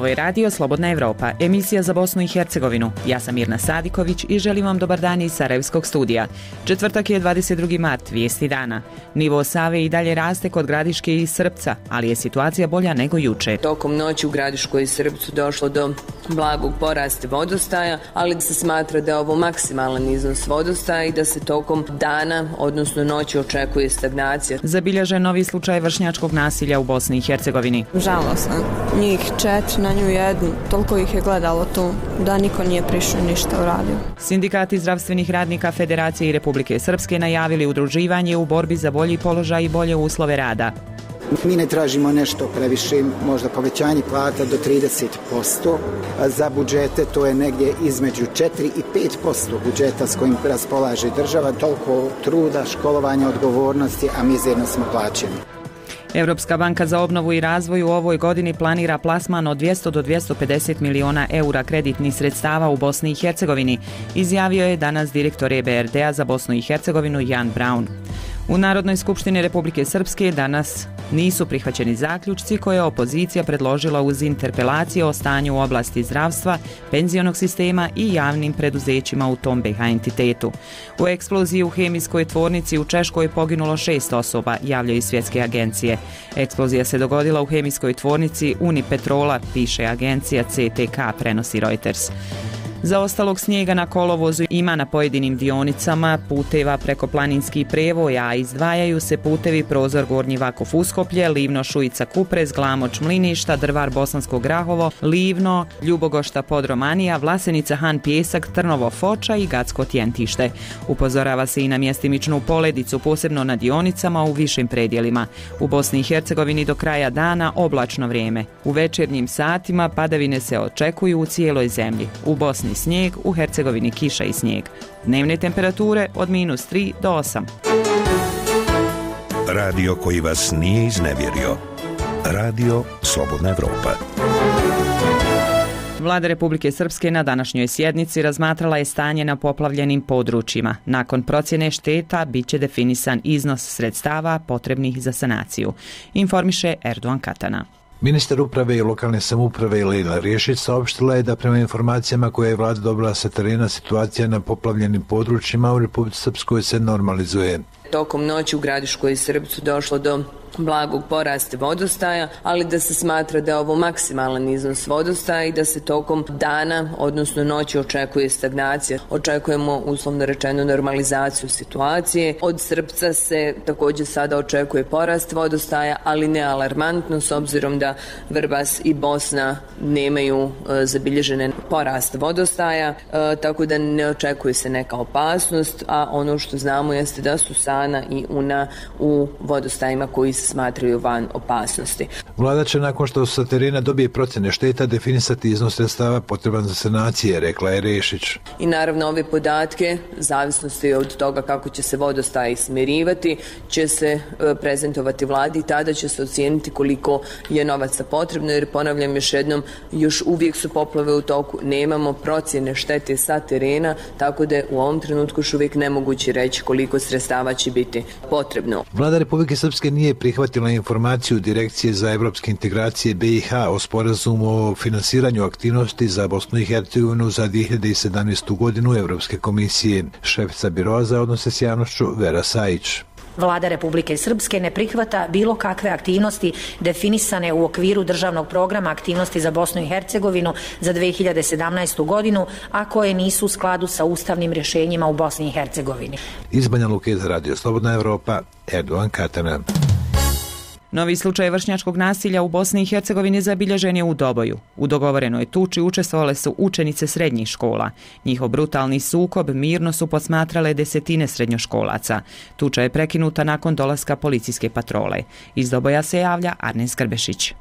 Ovo je radio Slobodna Evropa, emisija za Bosnu i Hercegovinu. Ja sam Mirna Sadiković i želim vam dobar dan iz Sarajevskog studija. Četvrtak je 22. mart, vijesti dana. Nivo Save i dalje raste kod Gradiške i Srpca, ali je situacija bolja nego juče. Tokom noći u Gradiškoj i Srpcu došlo do blagog porasta vodostaja, ali se smatra da je ovo maksimalan iznos vodostaja i da se tokom dana, odnosno noći, očekuje stagnacija. Zabilježen novi slučaj vršnjačkog nasilja u Bosni i Hercegovini. Žalosno. Njih 4 na nju 1, toliko ih je gledalo tu da niko nije prišao ništa uradio. Sindikati zdravstvenih radnika Federacije i Republike Srpske najavili udruživanje u borbi za bolji položaj i bolje uslove rada. Mi ne tražimo nešto previše, možda povećanje plata do 30%. Za budžete to je negdje između 4 i 5% budžeta s kojim raspolaže država. Toliko truda, školovanja, odgovornosti, a mizerno smo plaćeni. Europska banka za obnovu i razvoj u ovoj godini planira plasman od 200 do 250 miliona eura kreditnih sredstava u Bosni i Hercegovini, izjavio je danas direktor EBRD-a za Bosnu i Hercegovinu Jan Braun. U Narodnoj skupštini Republike Srpske danas nisu prihvaćeni zaključci koje je opozicija predložila uz interpelacije o stanju u oblasti zdravstva, penzionog sistema i javnim preduzećima u tom BiH entitetu. U eksploziji u hemijskoj tvornici u Češkoj je poginulo 6 osoba, javljaju svjetske agencije. Eksplozija se dogodila u hemijskoj tvornici Unipetrola, piše agencija CTK, prenosi Reuters. Zaostalog snijega na kolovozu ima na pojedinim dionicama puteva preko planinskih prevoja, a izdvajaju se putevi Prozor Gornji Vakuf Uskoplje, Livno Šujica Kuprez, Glamoč Mliništa, Drvar Bosansko Grahovo, Livno, Ljubogošta Podromanija, Vlasenica Han Pjesak, Trnovo Foča i Gacko Tjentište. Upozorava se i na mjestimičnu poledicu, posebno na dionicama u višim predjelima. U Bosni i Hercegovini do kraja dana oblačno vrijeme. U večernjim satima padavine se očekuju u cijeloj zemlji. U Bosni snijeg, u Hercegovini kiša i snijeg. Dnevne temperature od -3 do 8. Radio koji vas nije iznevjerio. Radio Slobodna Evropa. Vlada Republike Srpske na današnjoj sjednici razmatrala je stanje na poplavljenim područjima. Nakon procjene šteta bit će definisan iznos sredstava potrebnih za sanaciju, informiše Erdogan Katana. Ministar uprave i lokalne samouprave Lejla Riješić saopštila je da prema informacijama koje je vlada dobila sa terena situacija na poplavljenim područjima u Republici Srpskoj se normalizuje. Tokom noći u Gradiškoj i Srpcu došlo do blagog porasta vodostaja, ali da se smatra da je ovo maksimalan iznos vodostaja i da se tokom dana, odnosno noći, očekuje stagnacija. Očekujemo, uslovno rečeno, normalizaciju situacije. Od Srpca se također sada očekuje porast vodostaja, ali ne alarmantno, s obzirom da Vrbas i Bosna nemaju zabilježene porast vodostaja, tako da ne očekuje se neka opasnost, a ono što znamo jeste da su Sana i Una u vodostajima koji se smatraju van opasnosti. Vlada će nakon što sa terena dobije procjene šteta definisati iznos sredstava potreban za sanacije, rekla je Rešić. I naravno ove podatke, zavisnosti od toga kako će se vodostaj smirivati, će se prezentovati vladi i tada će se ocijeniti koliko je novaca potrebno, jer ponavljam još jednom, još uvijek su poplave u toku, nemamo procjene štete sa terena, tako da je u ovom trenutku još uvijek nemoguće reći koliko sredstava će biti potrebno. Vlada Republike Srpske nije prihvatila informaciju Direkcije za evropske integracije BiH o sporazumu o finansiranju aktivnosti za Bosnu i Hercegovinu za 2017. godinu Evropske komisije. Šefica biroa za odnose s javnošću Vera Sajić. Vlada Republike Srpske ne prihvata bilo kakve aktivnosti definisane u okviru državnog programa aktivnosti za Bosnu i Hercegovinu za 2017. godinu, a koje nisu u skladu sa ustavnim rješenjima u Bosni i Hercegovini. Iz Banja Luke za Radio Slobodna Evropa, Erdogan Katana. Novi slučaj vršnjačkog nasilja u Bosni i Hercegovini zabilježen je u Doboju. U dogovorenoj tuči učestvovale su učenice srednjih škola. Njihov brutalni sukob mirno su posmatrale desetine srednjoškolaca. Tuča je prekinuta nakon dolaska policijske patrole. Iz Doboja se javlja Arnes Grbešić.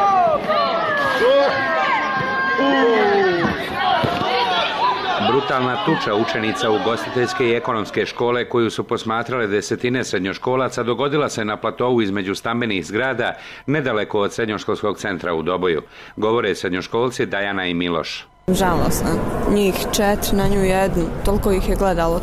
Brutalna tuča učenica ugostiteljske i ekonomske škole koju su posmatrale desetine srednjoškolaca dogodila se na platovu između stambenih zgrada nedaleko od srednjoškolskog centra u Doboju. Govore srednjoškolci Dajana i Miloš. Žalosno. Njih 4 na nju 1, toliko ih je gledalo tu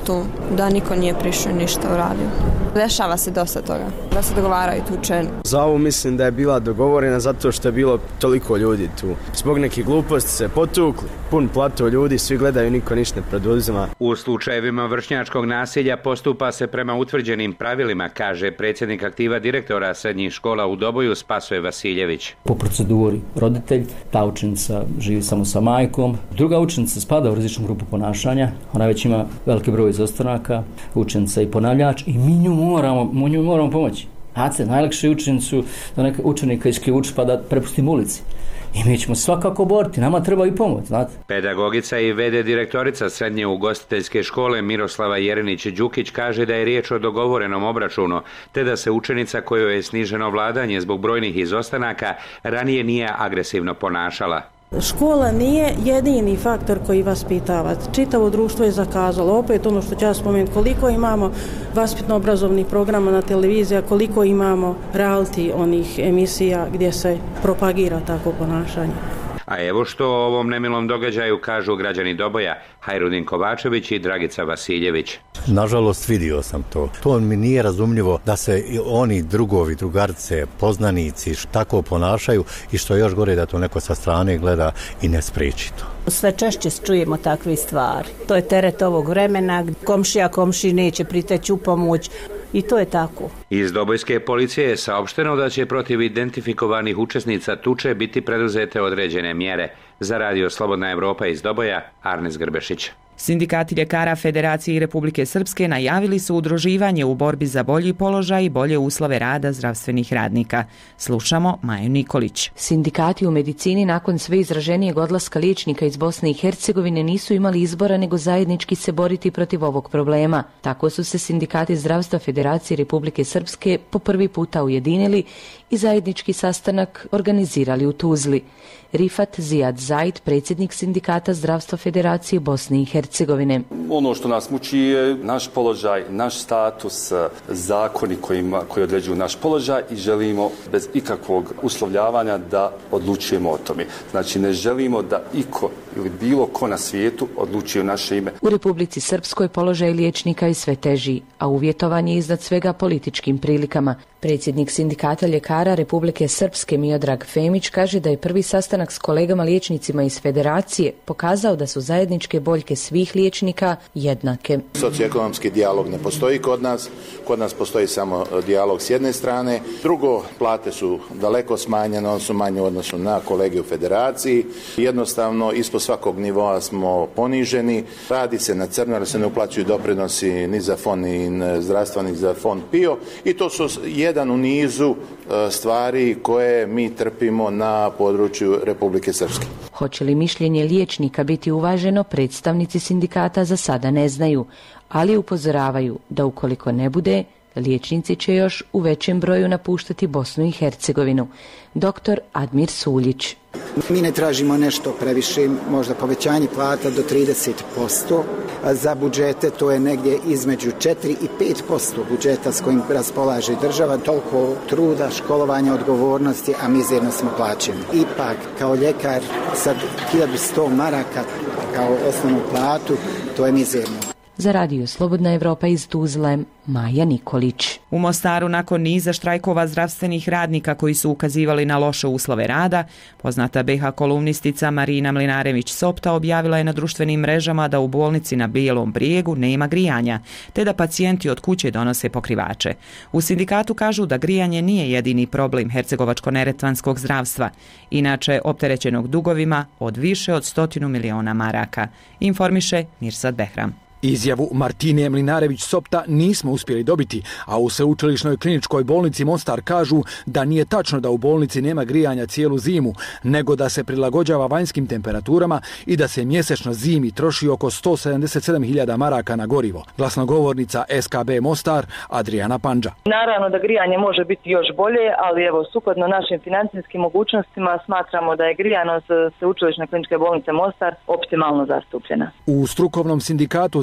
da niko nije prišao ništa uradio. Dešava se dosta toga, da se dogovaraju tuče. Za ovu mislim da je bila dogovorena zato što je bilo toliko ljudi tu. Zbog nekih gluposti se potukli, pun plato ljudi, svi gledaju, niko ništa ne preduzima. U slučajevima vršnjačkog nasilja postupa se prema utvrđenim pravilima, kaže predsjednik aktiva direktora srednjih škola u Doboju Spasoje Vasiljević. Po proceduri roditelj, ta učenica živi samo sa majkom, druga učenica spada u rizičnu grupu ponašanja, ona već ima veliki broj izostanaka, učenica i ponavljač i mi nju moramo pomoći. Znate, najlakše je učenicu da neka učenika isključi pa da prepustimo ulici. I mi ćemo svakako boriti, nama treba i pomoć, znate. Pedagogica i v.d. direktorica srednje ugostiteljske škole Miroslava Jerinić-Đukić kaže da je riječ o dogovorenom obračunu, te da se učenica kojoj je sniženo vladanje zbog brojnih izostanaka ranije nije agresivno ponašala. Škola nije jedini faktor koji vaspitava. Čitavo društvo je zakazalo. Opet ono što ću ja spomenuti, koliko imamo vaspitno-obrazovnih programa na televiziji, koliko imamo reality onih emisija gdje se propagira takvo ponašanje. A evo što o ovom nemilom događaju kažu građani Doboja, Hajrudin Kovačević i Dragica Vasiljević. Nažalost vidio sam to. To mi nije razumljivo da se oni drugovi, drugarice, poznanici tako ponašaju i što još gore da to neko sa strane gleda i ne spriječi to. Sve češće čujemo takve stvari. To je teret ovog vremena, komšija komšiji neće priteći u pomoć. I to je tako. Iz Dobojske policije je saopšteno da će protiv identifikovanih učesnica tuče biti preduzete određene mjere. Za Radio Slobodna Evropa iz Doboja, Arnes Grbešić. Sindikati ljekara Federacije Republike Srpske najavili su udruživanje u borbi za bolji položaj i bolje uslove rada zdravstvenih radnika. Slušamo Maju Nikolić. Sindikati u medicini nakon sve izraženijeg odlaska liječnika iz Bosne i Hercegovine nisu imali izbora nego zajednički se boriti protiv ovog problema. Tako su se sindikati zdravstva Federacije Republike Srpske po prvi puta ujedinili i zajednički sastanak organizirali u Tuzli. Rifat Zijad Zaid, predsjednik sindikata zdravstva Federacije Bosne i Hercegovine. Ono što nas muči je naš položaj, naš status, zakoni koji određuju naš položaj i želimo bez ikakvog uslovljavanja da odlučujemo o tome. Znači ne želimo da iko ili bilo ko na svijetu odlučuje naše ime. U Republici Srpskoj položaj liječnika je sve teži, a uvjetovan je iznad svega političkim prilikama. Predsjednik sindikata ljekara Republike Srpske Miodrag Femić kaže da je prvi sastanak s kolegama liječnicima iz Federacije pokazao da su zajedničke boljke svih liječnika jednake. Socioekonomski dijalog ne postoji kod nas postoji samo dijalog s jedne strane. Drugo, plate su daleko smanjene, one su manje u odnosu na kolege u Federaciji. Jednostavno, ispod svakog nivoa smo poniženi. Radi se na crno, jer se ne uplaćuju doprinosi ni za fond ni zdravstva, ni za fond PIO i to su jedan u nizu stvari koje mi trpimo na području Republike Srpske. Hoće li mišljenje liječnika biti uvaženo, predstavnici sindikata za sada ne znaju, ali upozoravaju da ukoliko ne bude, liječnici će još u većem broju napuštati Bosnu i Hercegovinu. Dr. Admir Suljić. Mi ne tražimo nešto previše, možda povećanje plata do 30%. Za budžete to je negdje između 4 i 5% budžeta s kojim raspolaže država. Toliko truda, školovanja, odgovornosti, a mizerno smo plaćeni. Ipak, kao ljekar, sad 1100 maraka kao osnovnu platu, to je mizerno. Za Radio Slobodna Evropa iz Tuzle, Maja Nikolić. U Mostaru nakon niza štrajkova zdravstvenih radnika koji su ukazivali na loše uslove rada, poznata BiH kolumnistica Marina Mlinarević-Sopta objavila je na društvenim mrežama da u bolnici na Bijelom Brijegu nema grijanja, te da pacijenti od kuće donose pokrivače. U sindikatu kažu da grijanje nije jedini problem hercegovačko-neretvanskog zdravstva, inače opterećenog dugovima od više od 100 miliona maraka, informiše Mirsad Behram. Izjavu Martine Mlinarević-Sopta nismo uspjeli dobiti, a u Sveučilišnoj kliničkoj bolnici Mostar kažu da nije tačno da u bolnici nema grijanja cijelu zimu, nego da se prilagođava vanjskim temperaturama i da se mjesečno zimi troši oko 177.000 maraka na gorivo. Glasnogovornica SKB Mostar Adriana Pandža. Naravno da grijanje može biti još bolje, ali evo sukladno našim financijskim mogućnostima smatramo da je grijanost Sveučilišne kliničke bolnice Mostar optimalno zastupljena. U strukovnom sindikatu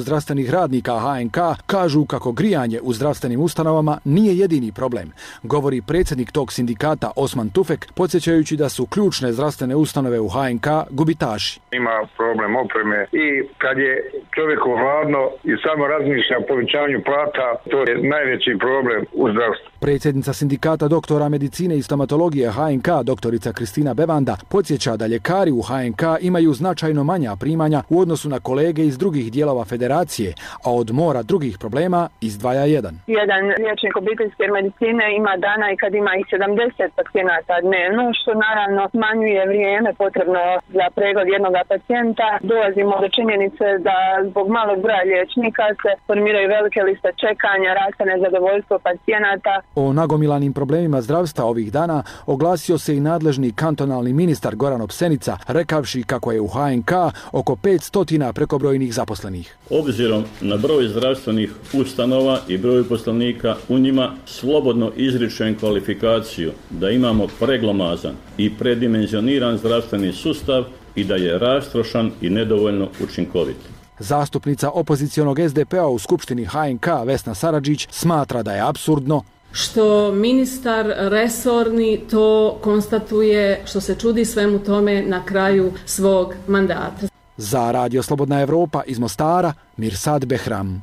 zdravstvenih radnika HNK kažu kako grijanje u zdravstvenim ustanovama nije jedini problem. Govori predsjednik tog sindikata Osman Tufek, podsjećajući da su ključne zdravstvene ustanove u HNK gubitaši. Ima problem opreme i kad je čovjeku hladno i samo razmišlja o povećanju plata, to je najveći problem u zdravstvu. Predsjednica sindikata doktora medicine i stomatologije HNK, doktorica Kristina Bevanda, podsjeća da ljekari u HNK imaju značajno manja primanja u odnosu na kolege iz drugih dijelova federacije, a od mora drugih problema izdvaja jedan. Jedan liječnik obiteljske medicine ima dana i kad ima i 70 pacijenata dnevno, što naravno smanjuje vrijeme potrebno za pregled jednog pacijenta. Dolazimo do činjenice da zbog malog broja liječnika se formiraju velike liste čekanja, raste nezadovoljstvo pacijenata. O nagomilanim problemima zdravstva ovih dana oglasio se i nadležni kantonalni ministar Goran Opsenica, rekavši kako je u HNK oko 500 prekobrojnih zaposlenih. Obzirom na broj zdravstvenih ustanova i broj poslanika u njima, slobodno izričem kvalifikaciju da imamo preglomazan i predimenzioniran zdravstveni sustav i da je rastrošan i nedovoljno učinkovit. Zastupnica opozicionog SDP-a u Skupštini HNK Vesna Saradžić smatra da je apsurdno što ministar resorni to konstatuje, što se čudi svemu tome na kraju svog mandata. Za Radio Slobodna Evropa iz Mostara, Mirsad Behram.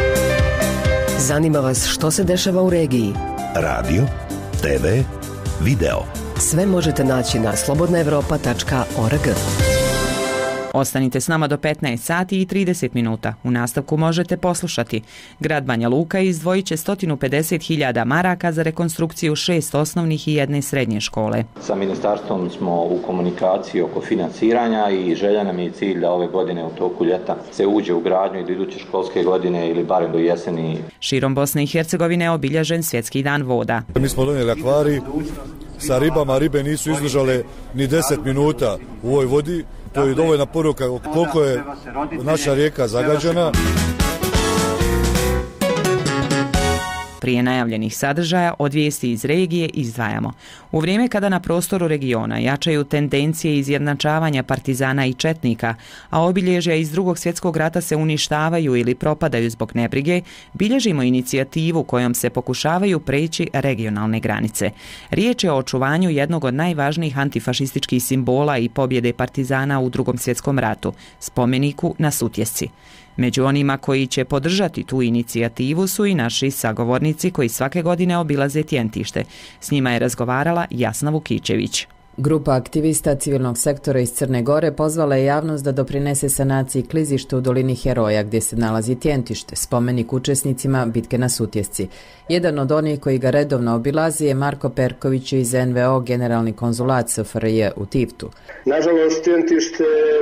Zanima vas što se dešava u regiji? Radio, TV, video. Sve možete naći na slobodnaevropa.org. Ostanite s nama do 15 sati i 30 minuta. U nastavku možete poslušati. Grad Banja Luka izdvojit će 150.000 maraka za rekonstrukciju 6 osnovnih i 1 srednje škole. Sa ministarstvom smo u komunikaciji oko financiranja i želja nam je cilj da ove godine u toku ljeta se uđe u gradnju i do iduće školske godine ili barem do jeseni. Širom Bosne i Hercegovine obilježen Svjetski dan voda. Mi smo donijeli akvarij sa ribama, ribe nisu izdržale ni 10 minuta u ovoj vodi. To je dovoljna poruka koliko je naša rijeka zagađena. Prije najavljenih sadržaja od vijesti iz regije izdvajamo. U vrijeme kada na prostoru regiona jačaju tendencije izjednačavanja partizana i četnika, a obilježja iz Drugog svjetskog rata se uništavaju ili propadaju zbog nebrige, bilježimo inicijativu kojom se pokušavaju preći regionalne granice. Riječ je o očuvanju jednog od najvažnijih antifašističkih simbola i pobjede partizana u Drugom svjetskom ratu, spomeniku na Sutjesci. Među onima koji će podržati tu inicijativu su i naši sagovornici koji svake godine obilaze Tjentište. S njima je razgovarala Jasna Vukićević. Grupa aktivista civilnog sektora iz Crne Gore pozvala je javnost da doprinese sanaciji klizišta u dolini Heroja gdje se nalazi Tjentište, spomenik učesnicima bitke na Sutjesci. Jedan od onih koji ga redovno obilazi je Marko Perković iz NVO Generalni konzulat SFRJ u Tivtu. Nažalost, Tjentište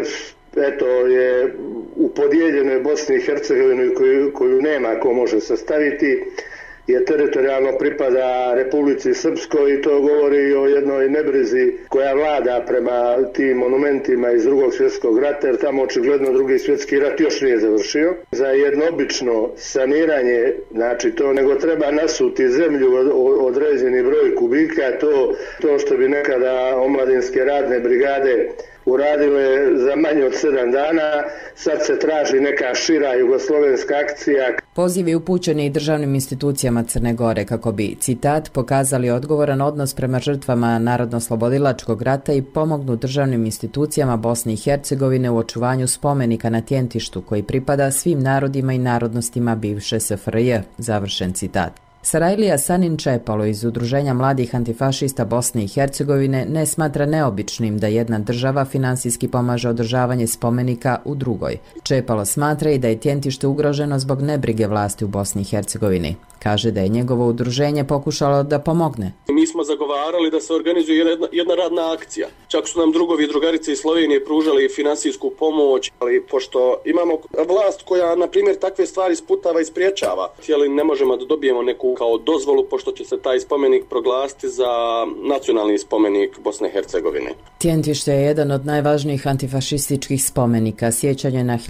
je u podijeljenoj Bosni i Hercegovini koju nema ko može sastaviti, je teritorijalno pripada Republici Srpskoj i to govori o jednoj nebrizi koja vlada prema tim monumentima iz Drugog svjetskog rata, jer tamo očigledno Drugi svjetski rat još nije završio. Za jedno obično saniranje, znači to nego treba nasuti zemlju određeni broj kubika, to što bi nekada omladinske radne brigade uradile za manje od 7 dana, sad se traži neka šira jugoslovenska akcija. Poziv je upućen i državnim institucijama Crne Gore kako bi, citat, pokazali odgovoran odnos prema žrtvama Narodno-slobodilačkog rata i pomognu državnim institucijama Bosne i Hercegovine u očuvanju spomenika na Tjentištu koji pripada svim narodima i narodnostima bivše SFRJ, završen citat. Sarajlija Sanin Čepalo iz Udruženja mladih antifašista Bosne i Hercegovine ne smatra neobičnim da jedna država finansijski pomaže održavanje spomenika u drugoj. Čepalo smatra i da je Tjentište ugroženo zbog nebrige vlasti u Bosni i Hercegovini. Kaže da je njegovo udruženje pokušalo da pomogne. Mi smo zagovarali da se organizuje jedna radna akcija. Čak su nam drugovi i drugarice iz Slovenije pružali finansijsku pomoć, ali pošto imamo vlast koja, na primjer, takve stvari sputava i spriječava, htjeli ne možemo da dobijemo neku kao dozvolu, pošto će se taj spomenik proglasiti za nacionalni spomenik Bosne i Hercegovine. Tjentište je jedan od najvažnijih antifašističkih spomenika. Sjećanje na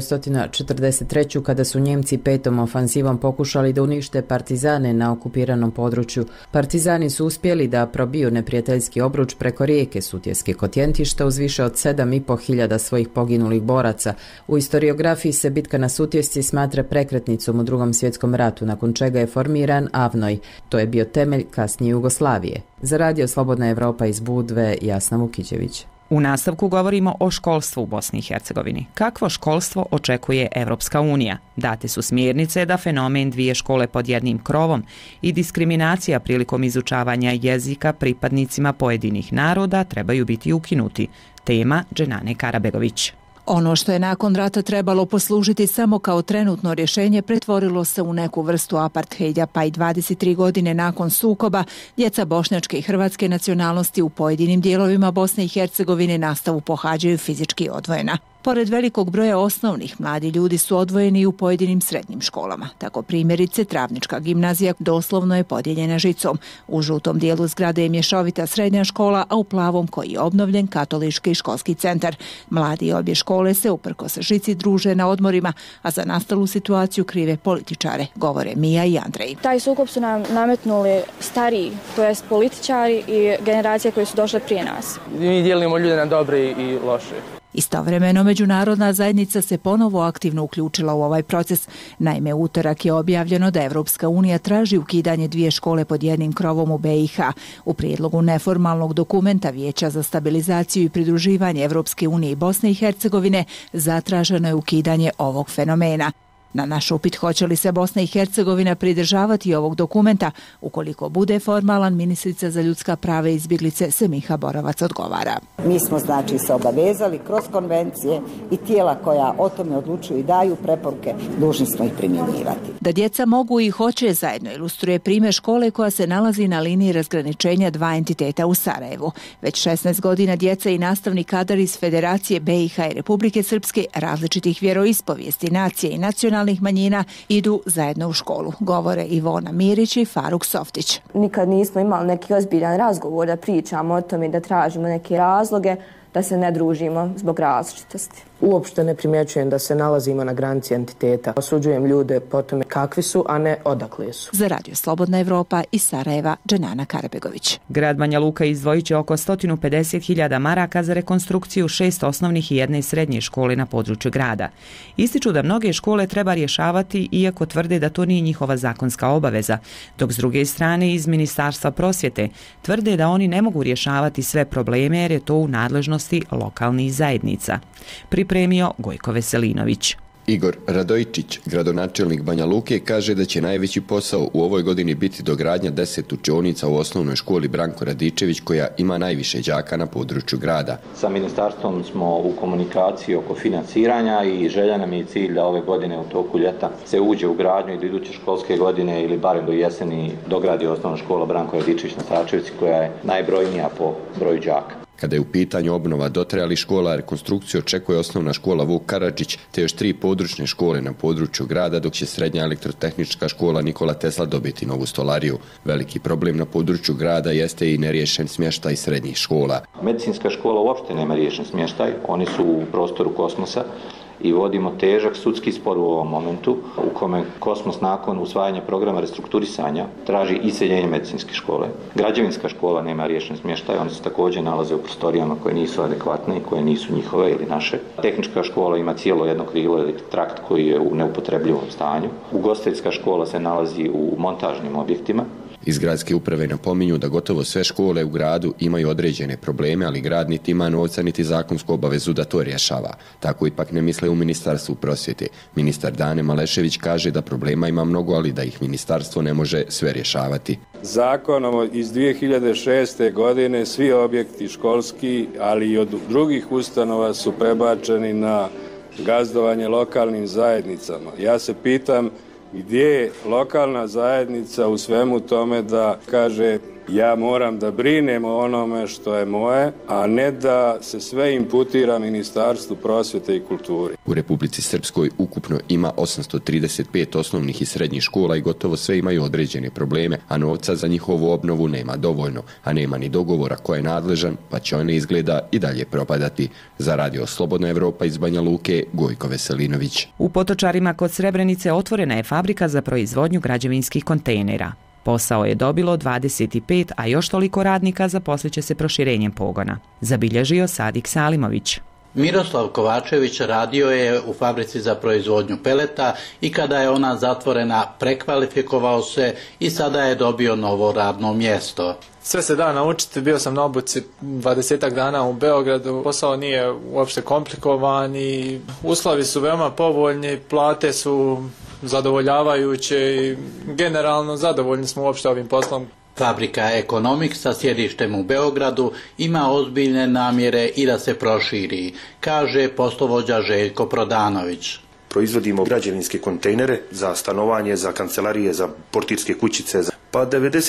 1943. kada su Njemci 5. ofanzivom pokušali da unište partizane na okupiranom području. Partizani su uspjeli da probiju neprijateljski obruč preko rijeke Sutjeske kod Tjentišta uz više od 7.500 svojih poginulih boraca. U historiografiji se bitka na Sutjesci smatra prekretnicom u Drugom svjetskom ratu, nakon čega je formiran Avnoj. To je bio temelj kasnije Jugoslavije. Za Radio Slobodna Evropa iz Budve, Jasna Vukićević. U nastavku govorimo o školstvu u Bosni i Hercegovini. Kakvo školstvo očekuje Evropska unija? Date su smjernice da fenomen dvije škole pod jednim krovom i diskriminacija prilikom izučavanja jezika pripadnicima pojedinih naroda trebaju biti ukinuti. Tema Dženane Karabegović. Ono što je nakon rata trebalo poslužiti samo kao trenutno rješenje pretvorilo se u neku vrstu aparthejda, pa i 23 godine nakon sukoba djeca bošnjačke i hrvatske nacionalnosti u pojedinim dijelovima Bosne i Hercegovine nastavu pohađaju fizički odvojena. Pored velikog broja osnovnih, mladi ljudi su odvojeni u pojedinim srednjim školama. Tako primjerice Travnička gimnazija doslovno je podijeljena žicom. U žutom dijelu zgrade je mješovita srednja škola, a u plavom, koji je obnovljen, katolički školski centar. Mladi obje škole se uprkos žici druže na odmorima, a za nastalu situaciju krive političare, govore Mija i Andrej. Taj sukob su nam nametnuli stariji, to jest političari i generacije koje su došle prije nas. Mi dijelimo ljude na dobre i loše. Istovremeno, međunarodna zajednica se ponovo aktivno uključila u ovaj proces. Naime, utorak je objavljeno da Evropska unija traži ukidanje dvije škole pod jednim krovom u BiH. U prijedlogu neformalnog dokumenta Vijeća za stabilizaciju i pridruživanje Evropske unije i Bosne i Hercegovine zatraženo je ukidanje ovog fenomena. Na naš upit hoće li se Bosna i Hercegovina pridržavati ovog dokumenta, ukoliko bude formalan, ministrica za ljudska prava i izbjeglice Semiha Borovac odgovara. Mi smo znači se obavezali kroz konvencije i tijela koja o tome odlučuju i daju preporuke, dužni smo ih primjenjivati. Da djeca mogu i hoće zajedno ilustruje primjer škole koja se nalazi na liniji razgraničenja dva entiteta u Sarajevu. Već 16 godina djeca i nastavni kadar iz Federacije BiH i Republike Srpske različitih vjeroispovijesti, nacije i nacionalnih manjina idu zajedno u školu, govore Ivona Mirić i Faruk Softić. Nikad nismo imali neki ozbiljan razgovor da pričamo o tome, da tražimo neke razloge, da se ne družimo zbog različitosti. Uopšte ne primjećujem da se nalazimo na granici entiteta. Osuđujem ljude po tome kakvi su, a ne odakle su. Za Radio Slobodna Evropa iz Sarajeva, Dženana Karabegović. Grad Banja Luka izdvojit će oko 150.000 maraka za rekonstrukciju 6 osnovnih i jedne srednje škole na području grada. Ističu da mnoge škole treba rješavati, iako tvrde da to nije njihova zakonska obaveza, dok s druge strane iz Ministarstva prosvjete tvrde da oni ne mogu rješavati sve probleme jer je to u nadležnosti lokalnih zajednica. Pripremio Gojko Veselinović. Igor Radojičić, gradonačelnik Banja Luke, kaže da će najveći posao u ovoj godini biti dogradnja 10 učionica u osnovnoj školi Branko Radičević, koja ima najviše đaka na području grada. Sa ministarstvom smo u komunikaciji oko financiranja i želja nam je cilj da ove godine u toku ljeta se uđe u gradnju i do iduće školske godine ili barem do jeseni dogradi osnovna škola Branko Radičević na Sačevici, koja je najbrojnija po broju đaka. Kada je u pitanju obnova dotrajalih škola, rekonstrukciju očekuje osnovna škola Vuk Karadžić te još 3 područne škole na području grada, dok će srednja elektrotehnička škola Nikola Tesla dobiti novu stolariju. Veliki problem na području grada jeste i neriješen smještaj srednjih škola. Medicinska škola uopšte nema riješen smještaj, oni su u prostoru Kosmosa i vodimo težak sudski spor u ovom momentu u kome Kosmos nakon usvajanja programa restrukturisanja traži iseljenje medicinske škole. Građevinska škola nema riješen smještaj, oni se također nalaze u prostorijama koje nisu adekvatne i koje nisu njihove ili naše. Tehnička škola ima cijelo jedno krilo ili trakt koji je u neupotrebljivom stanju. Ugostiteljska škola se nalazi u montažnim objektima. Iz gradske uprave napominju da gotovo sve škole u gradu imaju određene probleme, ali grad niti ima novca niti zakonsku obavezu da to rješava. Tako ipak ne misle u Ministarstvu prosvjete. Ministar Dane Malešević kaže da problema ima mnogo, ali da ih ministarstvo ne može sve rješavati. Zakonom iz 2006. godine svi objekti školski, ali i od drugih ustanova su prebačeni na gazdovanje lokalnim zajednicama. Ja se pitam gdje je lokalna zajednica u svemu tome da kaže Ja moram da brinem o onome što je moje, a ne da se sve imputira Ministarstvu prosvjete i kulture. U Republici Srpskoj ukupno ima 835 osnovnih i srednjih škola i gotovo sve imaju određene probleme, a novca za njihovu obnovu nema dovoljno, a nema ni dogovora ko je nadležan, pa će one izgleda i dalje propadati. Za Radio Slobodna Evropa iz Banja Luke, Gojko Veselinović. U Potočarima kod Srebrenice otvorena je fabrika za proizvodnju građevinskih kontejnera. Posao je dobilo 25, a još toliko radnika zaposlit će se proširenjem pogona. Zabilježio Sadik Salimović. Miroslav Kovačević radio je u fabrici za proizvodnju peleta i kada je ona zatvorena prekvalifikovao se i sada je dobio novo radno mjesto. Sve se da naučiti, bio sam na obuci 20 dana u Beogradu, posao nije uopšte komplikovan i uslovi su veoma povoljni, plate su zadovoljavajuće i generalno zadovoljni smo uopšte ovim poslom. Fabrika Economics sa sjedištem u Beogradu ima ozbiljne namjere i da se proširi, kaže poslovođa Željko Prodanović. Proizvodimo građevinske kontejnere za stanovanje, za kancelarije, za portirske kućice. Pa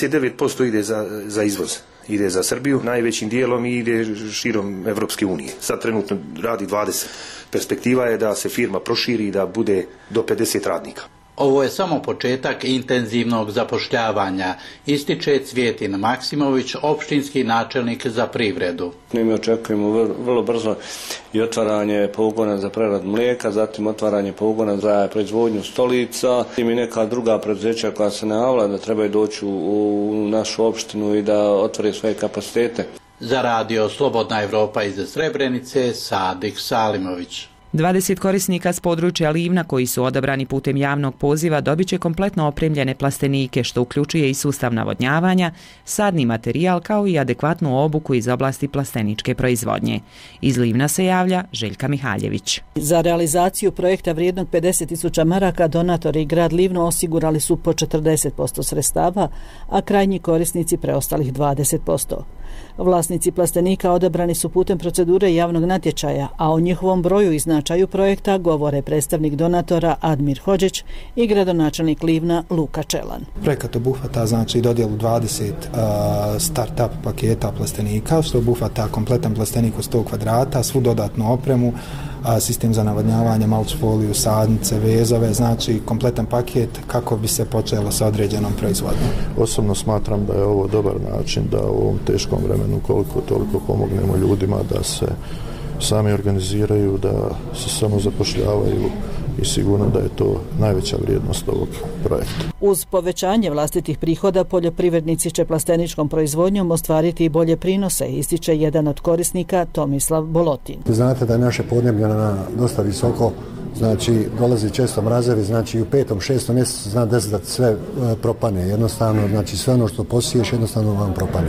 99% ide za izvoz. Ide za Srbiju najvećim dijelom i ide širom Evropske unije. Sad trenutno radi 20. Perspektiva je da se firma proširi i da bude do 50 radnika. Ovo je samo početak intenzivnog zapošljavanja, ističe Cvjetin Maksimović, opštinski načelnik za privredu. Mi očekujemo vrlo brzo i otvaranje pogona za preradu mlijeka, zatim otvaranje pogona za proizvodnju stolica i neka druga preduzeća koja se najavila da trebaju doći u našu opštinu i da otvore svoje kapacitete. Za Radio Slobodna Evropa iz Srebrenice, Sadik Salimović. 20 korisnika s područja Livna koji su odabrani putem javnog poziva dobit će kompletno opremljene plastenike, što uključuje i sustav navodnjavanja, sadni materijal kao i adekvatnu obuku iz oblasti plasteničke proizvodnje. Iz Livna se javlja Željka Mihaljević. Za realizaciju projekta vrijednog 50.000 maraka donatori i grad Livno osigurali su po 40% sredstava, a krajnji korisnici preostalih 20%. Vlasnici plastenika odabrani su putem procedure javnog natječaja, a o njihovom broju i značaju projekta govore predstavnik donatora Admir Hodžić i gradonačelnik Livna Luka Čelan. Projekat obuhvata znači dodjelu 20 start-up paketa plastenika, što obuhvata kompletan plastenik u 100 kvadrata, svu dodatnu opremu, sistem za navodnjavanje, mulčfoliju, sadnice, vezove, znači kompletan paket kako bi se počelo sa određenom proizvodnjom. Osobno smatram da je ovo dobar način da u ovom teškom vremenu koliko toliko pomognemo ljudima da se sami organiziraju, da se samo zapošljavaju i sigurno da je to najveća vrijednost ovog projekta. Uz povećanje vlastitih prihoda poljoprivrednici će plasteničkom proizvodnjom ostvariti i bolje prinose, ističe jedan od korisnika Tomislav Bolotin. Znate da je naše podneblje na dosta visoko, znači dolazi često mrazevi, znači u 5. 6. mjesecu zna desiti da sve propane, jednostavno, znači sve ono što posiješ jednostavno vam propane.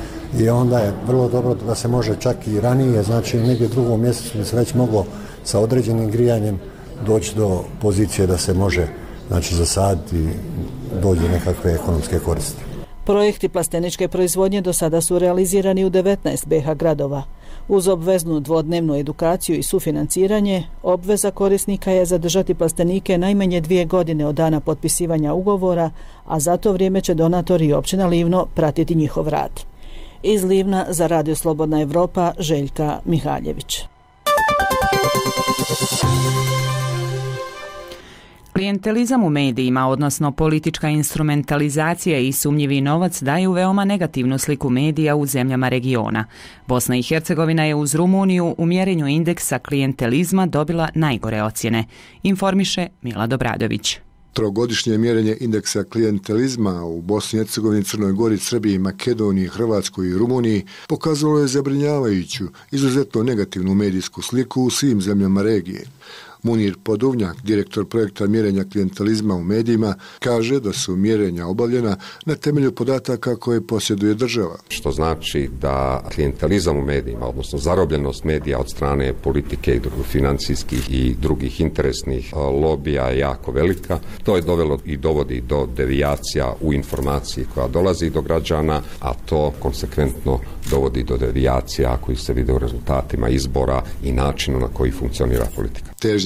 I onda je vrlo dobro da se može čak i ranije, znači negdje u 2. mjesecu bi se već moglo sa određenim grijanjem doći do pozicije da se može znači zasaditi i dođe nekakve ekonomske koristi. Projekti plasteničke proizvodnje do sada su realizirani u 19 BiH gradova. Uz obveznu dvodnevnu edukaciju i sufinanciranje, obveza korisnika je zadržati plastenike najmanje 2 godine od dana potpisivanja ugovora, a za to vrijeme će donatori i općina Livno pratiti njihov rad. Iz Livna za Radio Slobodna Evropa, Željka Mihaljević. Klijentelizam u medijima, odnosno politička instrumentalizacija i sumnjivi novac daju veoma negativnu sliku medija u zemljama regiona. Bosna i Hercegovina je uz Rumuniju u mjerenju indeksa klijentelizma dobila najgore ocjene, informiše Milad Obradović. Trogodišnje mjerenje indeksa klijentelizma u Bosni i Hercegovini, Crnoj Gori, Srbiji, Makedoniji, Hrvatskoj i Rumuniji pokazalo je zabrinjavajuću, izuzetno negativnu medijsku sliku u svim zemljama regije. Munir Poduvnjak, direktor projekta mjerenja klijentelizma u medijima, kaže da su mjerenja obavljena na temelju podataka koje posjeduje država. Što znači da klijentelizam u medijima, odnosno zarobljenost medija od strane politike i financijskih i drugih interesnih lobija je jako velika. To je dovelo i dovodi do devijacija u informaciji koja dolazi do građana, a to konsekventno dovodi do devijacija koji se vide u rezultatima izbora i načinu na koji funkcionira politika. Težnja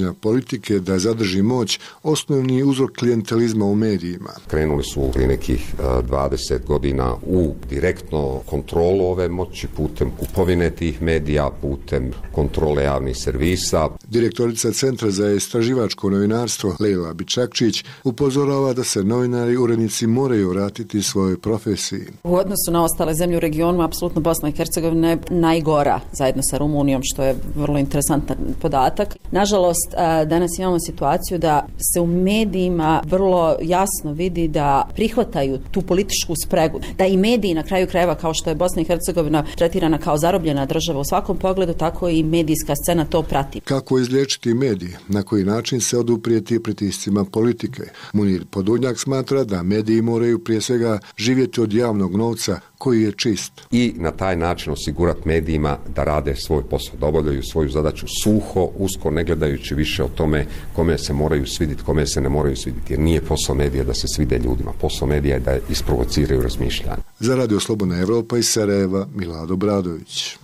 vođenja politike da zadrži moć osnovni uzrok klijentelizma u medijima. Krenuli su prije nekih 20 godina u direktno kontrolu ove moći putem kupovine tih medija, putem kontrole javnih servisa. Direktorica Centra za istraživačko novinarstvo Lejla Bičakčić upozorava da se novinari i urednici moraju vratiti svojoj profesiji. U odnosu na ostale zemlje u regionu, apsolutno Bosna i Hercegovina je najgora zajedno sa Rumunijom, što je vrlo interesantan podatak. Nažalost, danas imamo situaciju da se u medijima vrlo jasno vidi da prihvataju tu političku spregu, da i mediji na kraju krajeva, kao što je Bosna i Hercegovina tretirana kao zarobljena država u svakom pogledu, tako i medijska scena to prati. Kako izliječiti medije? Na koji način se oduprijeti pritiscima politike? Munir Podunjak smatra da mediji moraju prije svega živjeti od javnog novca koji je čist. I na taj način osigurati medijima da rade svoj posao, da obavljaju svoju zadaću suho, usko, ne gledajući više o tome kome se moraju svidjeti, kome se ne moraju svidjeti. Jer nije posao medija da se svide ljudima. Posao medija je da isprovociraju razmišljanje. Za Radio Slobodna Evropa iz Sarajeva, Milado Bradović.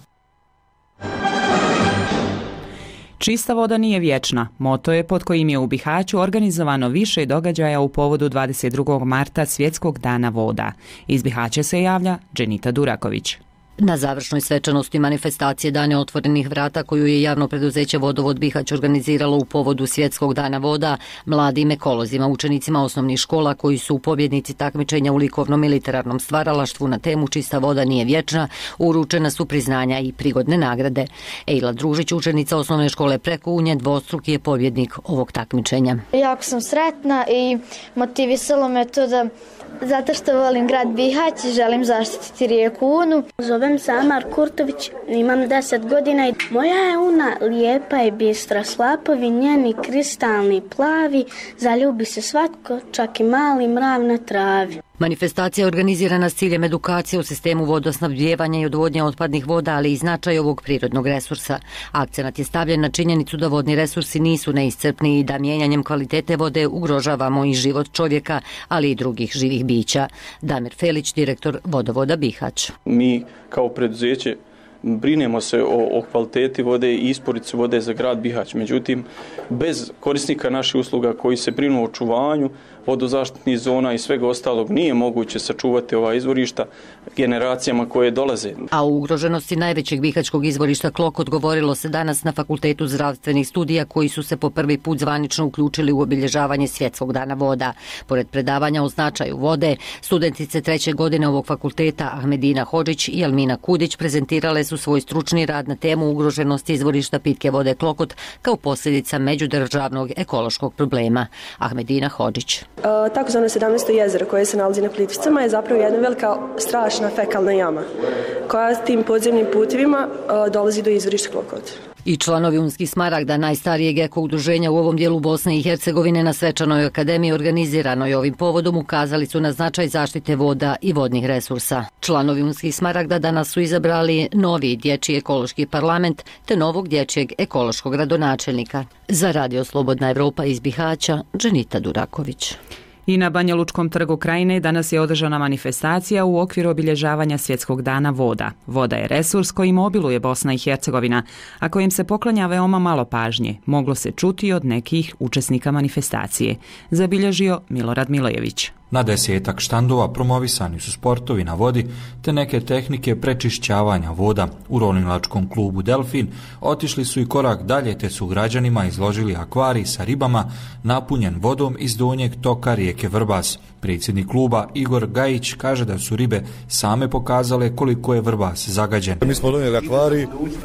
Čista voda nije vječna. Moto je pod kojim je u Bihaću organizovano više događaja u povodu 22. marta Svjetskog dana voda. Iz Bihaća se javlja Dženita Duraković. Na završnoj svečanosti manifestacije Dane otvorenih vrata koju je javno preduzeće Vodovod Bihać organiziralo u povodu Svjetskog dana voda, mladim ekolozima, učenicima osnovnih škola koji su pobjednici takmičenja u likovnom i literarnom stvaralaštvu na temu Čista voda nije vječna, uručena su priznanja i prigodne nagrade. Ejla Družić, učenica osnovne škole Prekounje, dvostruki je pobjednik ovog takmičenja. Jako sam sretna i motivisalo me to da zato što volim grad Bihać i želim zaštititi rijeku Unu. Zovem se Amar Kurtović, imam 10 godina i moja je Una lijepa i bistra, slapovi njeni kristalni plavi, zaljubi se svatko, čak i mali mrav na travi. Manifestacija je organizirana s ciljem edukacije u sistemu vodosnabdijevanja i odvodnje otpadnih voda, ali i značaj ovog prirodnog resursa. Akcenat je stavljen na činjenicu da vodni resursi nisu neiscrpni i da mijenjanjem kvalitete vode ugrožavamo i život čovjeka, ali i drugih živih bića. Damir Felić, direktor Vodovoda Bihać. Mi kao preduzeće brinemo se o kvaliteti vode i isporuci vode za grad Bihać. Međutim, bez korisnika naših usluga koji se brinu o očuvanju vodozaštitnih zona i svega ostalog nije moguće sačuvati ova izvorišta generacijama koje dolaze. A u ugroženosti najvećeg bihaćkog izvorišta Klokot govorilo se danas na Fakultetu zdravstvenih studija koji su se po prvi put zvanično uključili u obilježavanje Svjetskog dana voda. Pored predavanja o značaju vode, studentice 3. godine ovog fakulteta Ahmedina Hodžić i Almina Kudić prezentirale su svoj stručni rad na temu ugroženosti izvorišta pitke vode Klokot kao posljedica međudržavnog ekološkog problema. Ahmedina Hodžić. Takozvano 17. jezero koje se nalazi na Plitvicama je zapravo jedna velika strašna fekalna jama koja tim podzemnim putevima dolazi do izvorišta Klokot. I članovi Unskih Smaragda, najstarijeg eko udruženja u ovom dijelu Bosne i Hercegovine, na svečanoj akademiji organiziranoj ovim povodom ukazali su na značaj zaštite voda i vodnih resursa. Članovi Unskih Smaragda danas su izabrali novi dječji ekološki parlament te novog dječjeg ekološkog gradonačelnika. Za Radio Slobodna Evropa iz Bihaća, Dženita Duraković. I na Banja Lučkom trgu Krajine danas je održana manifestacija u okviru obilježavanja Svjetskog dana voda. Voda je resurs kojim obiluje Bosna i Hercegovina, a kojim se poklanja veoma malo pažnje. Moglo se čuti od nekih učesnika manifestacije. Zabilježio Milorad Milojević. Na 10 štandova promovisani su sportovi na vodi te neke tehnike prečišćavanja voda. U ronilačkom klubu Delfin otišli su i korak dalje te su građanima izložili akvarij sa ribama napunjen vodom iz donjeg toka rijeke Vrbas. Predsjednik kluba Igor Gajić kaže da su ribe same pokazale koliko je Vrbas zagađen. Mi smo donijeli akvarij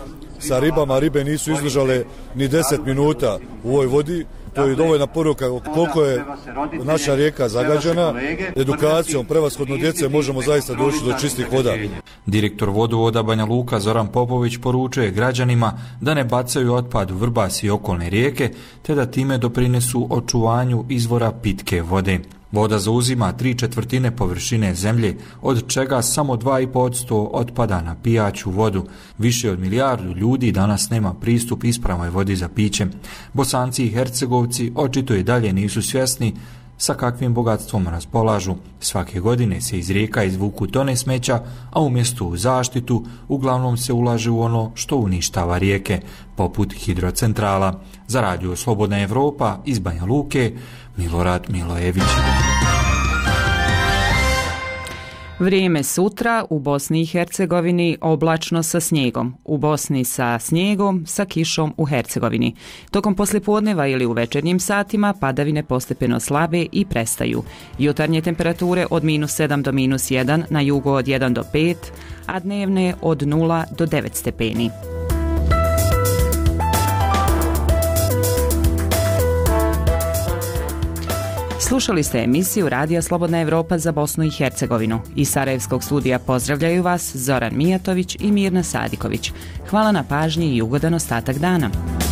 sa ribama, ribe nisu izdržale ni 10 minuta u ovoj vodi. To je dovoljna poruka koliko je naša rijeka zagađena. Edukacijom, prevashodno djece, možemo zaista doći do čistih voda. Direktor Vodovoda Banja Luka Zoran Popović poručuje građanima da ne bacaju otpad u Vrbas i okolne rijeke, te da time doprinesu očuvanju izvora pitke vode. Voda zauzima 3/4 površine zemlje, od čega samo 2,5% otpada na pijaću vodu. Više od 1 milijardu ljudi danas nema pristup ispravnoj vodi za piće. Bosanci i Hercegovci očito i dalje nisu svjesni sa kakvim bogatstvom raspolažu. Svake godine se iz rijeka izvuku tone smeća, a umjesto u zaštitu uglavnom se ulaže u ono što uništava rijeke, poput hidrocentrala. Za radio Slobodna Evropa iz Banja Luke, Milorad Milojević. Vrijeme sutra u Bosni i Hercegovini oblačno sa snijegom, u Bosni sa snijegom, sa kišom u Hercegovini. Tokom poslijepodneva ili u večernjim satima padavine postepeno slabe i prestaju. Jutarnje temperature od -7 do -1, na jugu od 1 do 5, a dnevne od 0 do 9 stepeni. Slušali ste emisiju Radija Slobodna Evropa za Bosnu i Hercegovinu. Iz Sarajevskog studija pozdravljaju vas Zoran Mijatović i Mirna Sadiković. Hvala na pažnji i ugodan ostatak dana.